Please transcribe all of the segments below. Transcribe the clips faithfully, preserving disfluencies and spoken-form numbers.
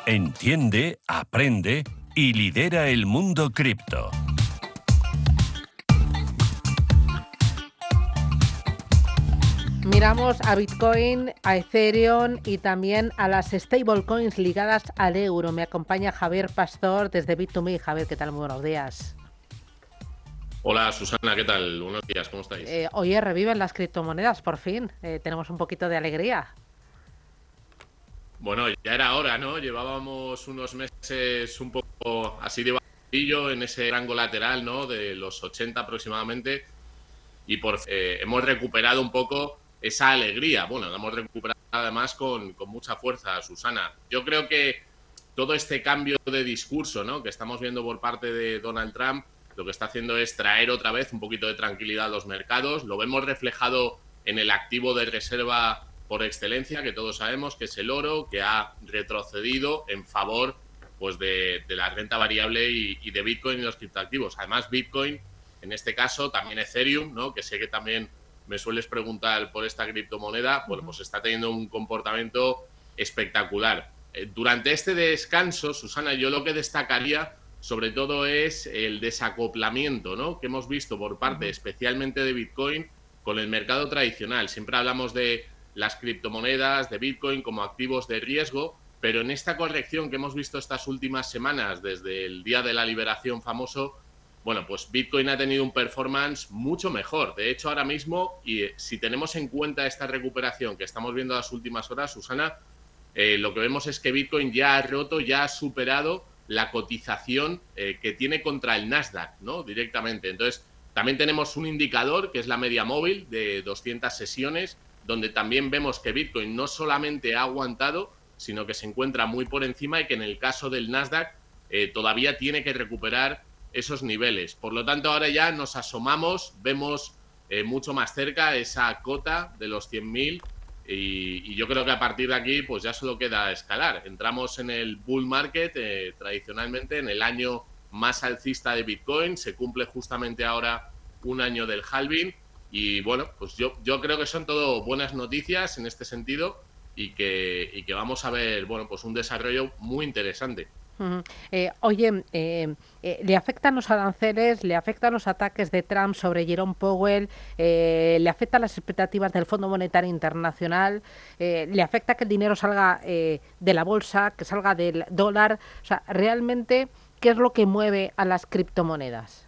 Entiende, aprende y lidera el mundo cripto. Miramos a Bitcoin, a Ethereum y también a las stablecoins ligadas al euro. Me acompaña Javier Pastor desde Bit to Me. Javier, ¿qué tal? Muy buenos días. Hola Susana, ¿qué tal? Buenos días, ¿cómo estáis? Eh, oye, reviven las criptomonedas, por fin. Eh, tenemos un poquito de alegría. Bueno, ya era hora, ¿no? Llevábamos unos meses un poco así de bajillo en ese rango lateral, ¿no? De los ochenta aproximadamente. Y por eh, hemos recuperado un poco esa alegría. Bueno, la hemos recuperado además con, con mucha fuerza, Susana. Yo creo que todo este cambio de discurso, ¿no? Que estamos viendo por parte de Donald Trump, lo que está haciendo es traer otra vez un poquito de tranquilidad a los mercados. Lo vemos reflejado en el activo de reserva por excelencia, que todos sabemos que es el oro, que ha retrocedido en favor pues, de, de la renta variable y, y de Bitcoin y los criptoactivos. Además, Bitcoin, en este caso, también Ethereum, ¿no? Que sé que también me sueles preguntar por esta criptomoneda, bueno, pues está teniendo un comportamiento espectacular. Eh, durante este descanso, Susana, yo lo que destacaría sobre todo es el desacoplamiento, ¿no? Que hemos visto por parte uh-huh. especialmente de Bitcoin con el mercado tradicional. Siempre hablamos de las criptomonedas, de Bitcoin como activos de riesgo, pero en esta corrección que hemos visto estas últimas semanas, desde el día de la liberación famoso, bueno, pues Bitcoin ha tenido un performance mucho mejor. De hecho, ahora mismo, y si tenemos en cuenta esta recuperación que estamos viendo las últimas horas, Susana, eh, lo que vemos es que Bitcoin ya ha roto, ya ha superado la cotización eh, que tiene contra el Nasdaq, ¿no? Directamente. Entonces, también tenemos un indicador que es la media móvil de doscientas sesiones, donde también vemos que Bitcoin no solamente ha aguantado, sino que se encuentra muy por encima y que en el caso del Nasdaq eh, todavía tiene que recuperar esos niveles. Por lo tanto, ahora ya nos asomamos, vemos eh, mucho más cerca esa cota de los cien mil y, y yo creo que a partir de aquí pues ya solo queda escalar. Entramos en el bull market eh, tradicionalmente en el año más alcista de Bitcoin, se cumple justamente ahora un año del halving y bueno, pues yo, yo creo que son todo buenas noticias en este sentido y que, y que vamos a ver, bueno, pues un desarrollo muy interesante. Uh-huh. Eh, oye, eh, eh, ¿le afectan los aranceles, le afectan los ataques de Trump sobre Jerome Powell, eh, le afectan las expectativas del Fondo Monetario Internacional, eh, le afecta que el dinero salga eh, de la bolsa, que salga del dólar? O sea, realmente, ¿qué es lo que mueve a las criptomonedas?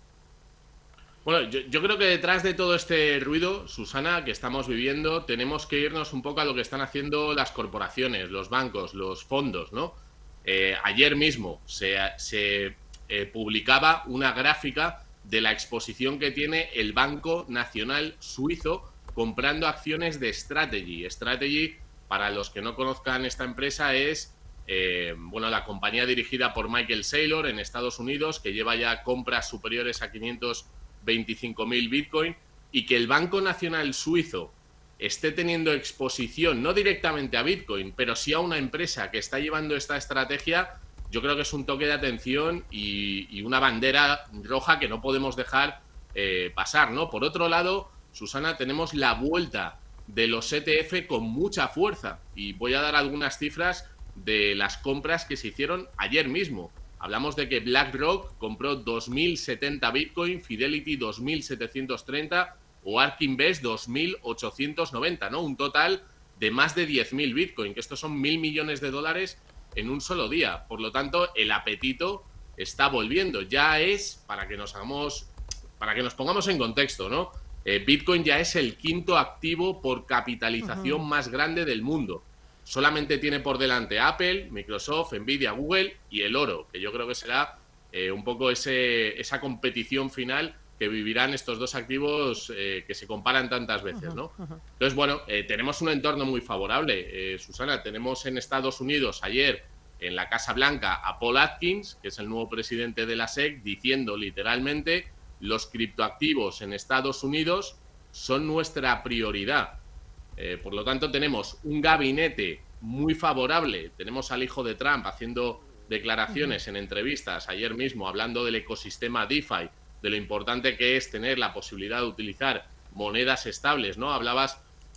Bueno, yo, yo creo que detrás de todo este ruido, Susana, que estamos viviendo, tenemos que irnos un poco a lo que están haciendo las corporaciones, los bancos, los fondos, ¿no? Eh, ayer mismo se, se eh, publicaba una gráfica de la exposición que tiene el Banco Nacional Suizo comprando acciones de Strategy. Strategy, para los que no conozcan esta empresa, es eh, bueno, la compañía dirigida por Michael Saylor en Estados Unidos, que lleva ya compras superiores a quinientos veinticinco mil Bitcoin, y que el Banco Nacional Suizo esté teniendo exposición, no directamente a Bitcoin, pero sí a una empresa que está llevando esta estrategia, yo creo que es un toque de atención y, y una bandera roja que no podemos dejar eh, pasar, ¿no? Por otro lado, Susana, tenemos la vuelta de los E T F con mucha fuerza y voy a dar algunas cifras de las compras que se hicieron ayer mismo. Hablamos de que BlackRock compró dos mil setenta Bitcoin, Fidelity dos mil setecientos treinta o ARK Invest dos mil ochocientos noventa, ¿no? Un total de más de diez mil Bitcoin, que estos son mil millones de dólares en un solo día. Por lo tanto, el apetito está volviendo. Ya es, para que nos hagamos, para que nos pongamos en contexto, ¿no? Eh, Bitcoin ya es el quinto activo por capitalización uh-huh. más grande del mundo. Solamente tiene por delante Apple, Microsoft, Nvidia, Google y el oro, que yo creo que será eh, un poco ese, esa competición final que vivirán estos dos activos eh, que se comparan tantas veces, ¿no? Uh-huh, uh-huh. Entonces, bueno, eh, tenemos un entorno muy favorable. Eh, Susana, tenemos en Estados Unidos ayer en la Casa Blanca a Paul Atkins, que es el nuevo presidente de la S E C, diciendo literalmente: los criptoactivos en Estados Unidos son nuestra prioridad. Eh, por lo tanto, tenemos un gabinete muy favorable. Tenemos al hijo de Trump haciendo declaraciones uh-huh. en entrevistas ayer mismo, hablando del ecosistema DeFi, de lo importante que es tener la posibilidad de utilizar monedas estables, ¿no? Hablabas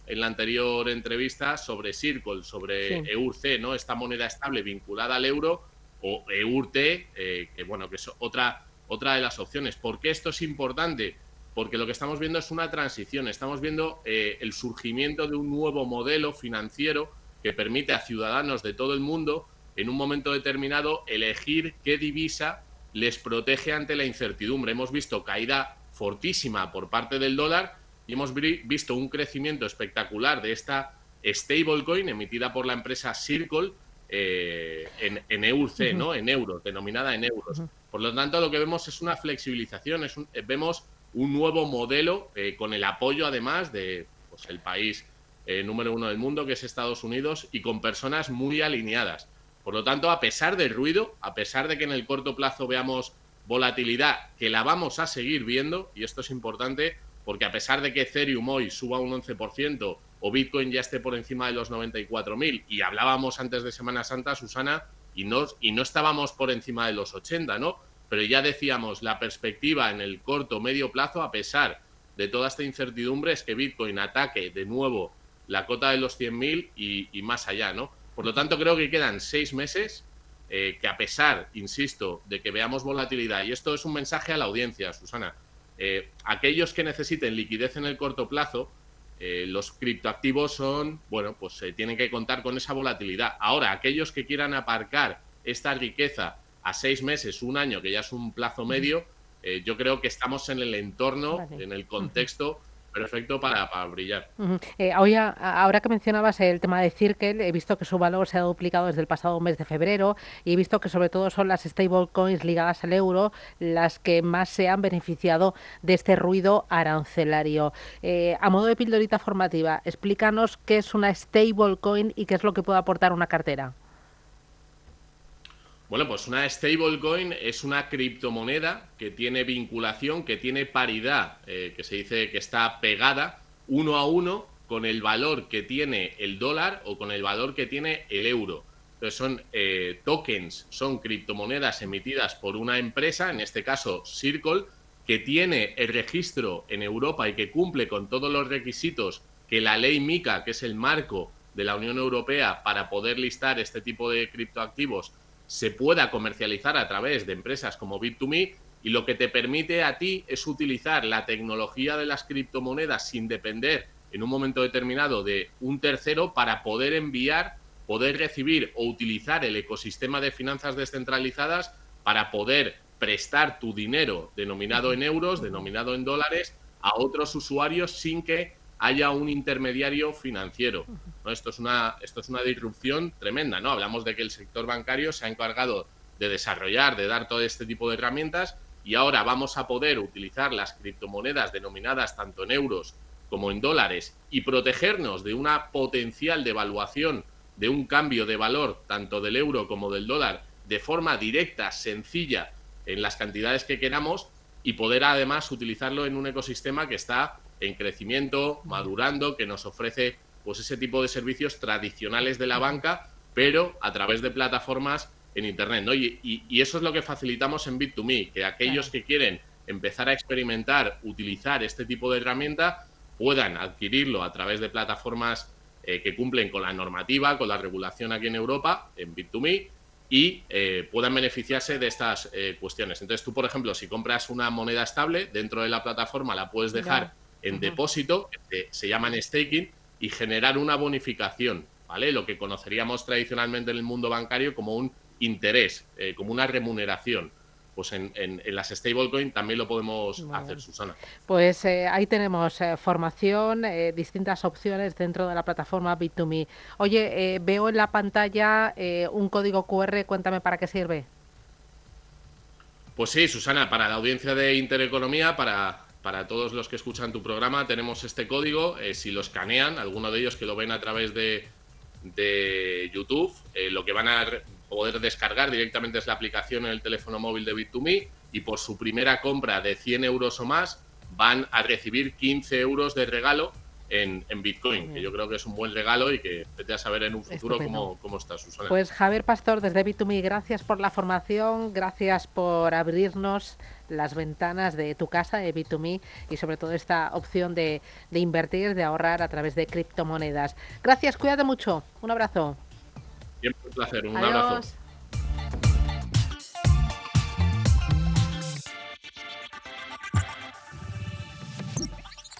en la anterior entrevista sobre Circle, sobre Sí. E U R C, ¿no? Esta moneda estable vinculada al euro, o E U R T, eh, que bueno, que es otra, otra de las opciones. ¿Por qué esto es importante? Porque lo que estamos viendo es una transición, estamos viendo eh, el surgimiento de un nuevo modelo financiero que permite a ciudadanos de todo el mundo, en un momento determinado, elegir qué divisa les protege ante la incertidumbre. Hemos visto caída fortísima por parte del dólar y hemos visto un crecimiento espectacular de esta stablecoin emitida por la empresa Circle eh, en, en E U R C, Uh-huh. ¿no? En euros, denominada en euros. Uh-huh. Por lo tanto, lo que vemos es una flexibilización, es un, vemos un nuevo modelo eh, con el apoyo, además, de pues, el país eh, número uno del mundo, que es Estados Unidos, y con personas muy alineadas. Por lo tanto, a pesar del ruido, a pesar de que en el corto plazo veamos volatilidad, que la vamos a seguir viendo, y esto es importante, porque a pesar de que Ethereum hoy suba un once por ciento o Bitcoin ya esté por encima de los noventa y cuatro mil, y hablábamos antes de Semana Santa, Susana, y no, y no estábamos por encima de los ochenta, ¿no? Pero ya decíamos, la perspectiva en el corto medio plazo, a pesar de toda esta incertidumbre, es que Bitcoin ataque de nuevo la cota de los cien mil y, y más allá, ¿no? Por lo tanto, creo que quedan seis meses eh, que a pesar, insisto, de que veamos volatilidad, y esto es un mensaje a la audiencia, Susana, eh, aquellos que necesiten liquidez en el corto plazo, eh, los criptoactivos son, bueno, pues eh, tienen que contar con esa volatilidad. Ahora, aquellos que quieran aparcar esta riqueza a seis meses, un año, que ya es un plazo medio, eh, yo creo que estamos en el entorno, vale. en el contexto uh-huh. perfecto para, para brillar. Uh-huh. Eh, hoy, a, ahora que mencionabas el tema de Circle, he visto que su valor se ha duplicado desde el pasado mes de febrero y he visto que sobre todo son las stablecoins ligadas al euro las que más se han beneficiado de este ruido arancelario. Eh, a modo de pildorita formativa, explícanos qué es una stablecoin y qué es lo que puede aportar una cartera. Bueno, pues una stablecoin es una criptomoneda que tiene vinculación, que tiene paridad, eh, que se dice que está pegada uno a uno con el valor que tiene el dólar o con el valor que tiene el euro. Entonces son eh, tokens, son criptomonedas emitidas por una empresa, en este caso Circle, que tiene el registro en Europa y que cumple con todos los requisitos que la ley MiCA, que es el marco de la Unión Europea para poder listar este tipo de criptoactivos, se pueda comercializar a través de empresas como Bit to Me, y lo que te permite a ti es utilizar la tecnología de las criptomonedas sin depender en un momento determinado de un tercero para poder enviar, poder recibir o utilizar el ecosistema de finanzas descentralizadas para poder prestar tu dinero denominado en euros, denominado en dólares, a otros usuarios sin que haya un intermediario financiero, ¿no? Esto es una, esto es una disrupción tremenda, ¿no? Hablamos de que el sector bancario se ha encargado de desarrollar, de dar todo este tipo de herramientas, y ahora vamos a poder utilizar las criptomonedas denominadas tanto en euros como en dólares y protegernos de una potencial devaluación, de un cambio de valor tanto del euro como del dólar de forma directa, sencilla, en las cantidades que queramos, y poder además utilizarlo en un ecosistema que está en crecimiento, madurando, que nos ofrece pues ese tipo de servicios tradicionales de la banca, pero a través de plataformas en Internet, ¿no? Y, y, y eso es lo que facilitamos en Bit to Me, que aquellos que quieren empezar a experimentar, utilizar este tipo de herramienta, puedan adquirirlo a través de plataformas eh, que cumplen con la normativa, con la regulación aquí en Europa, en Bit to Me, y eh, puedan beneficiarse de estas eh, cuestiones. Entonces, tú, por ejemplo, si compras una moneda estable dentro de la plataforma, la puedes dejar yeah. en uh-huh. depósito, que se llaman staking, y generar una bonificación, ¿vale? Lo que conoceríamos tradicionalmente en el mundo bancario como un interés, eh, como una remuneración. Pues en, en, en las stablecoin también lo podemos Muy hacer, bien. Susana. Pues eh, ahí tenemos eh, formación, eh, distintas opciones dentro de la plataforma Bit to Me. Oye, eh, veo en la pantalla eh, un código cu erre, cuéntame para qué sirve. Pues sí, Susana, para la audiencia de Intereconomía, para, para todos los que escuchan tu programa, tenemos este código. Eh, si lo escanean, alguno de ellos que lo ven a través de, de YouTube, eh, lo que van a poder descargar directamente es la aplicación en el teléfono móvil de Bit to Me, y por su primera compra de cien euros o más van a recibir quince euros de regalo en, en Bitcoin, que yo creo que es un buen regalo y que vete a saber en un futuro cómo, cómo está, Susana. Pues Javier Pastor, desde B dos Me, gracias por la formación, gracias por abrirnos las ventanas de tu casa, de B dos Me, y sobre todo esta opción de, de invertir, de ahorrar a través de criptomonedas. Gracias, cuídate mucho. Un abrazo. Siempre un placer, un Adiós. abrazo.